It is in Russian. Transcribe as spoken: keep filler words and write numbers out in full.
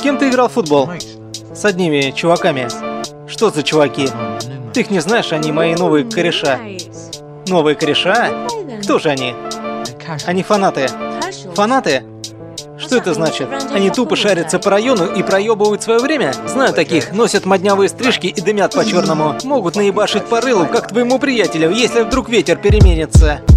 кем ты играл в футбол? С одними чуваками. Что за чуваки? Ты их не знаешь, они мои новые кореша. Новые кореша? Кто же они? Они фанаты. Фанаты? Что это значит? Они тупо шарятся по району и проебывают свое время? Знаю таких, носят моднявые стрижки и дымят по-черному. Могут наебашить по рылу, как твоему приятелю, если вдруг ветер переменится.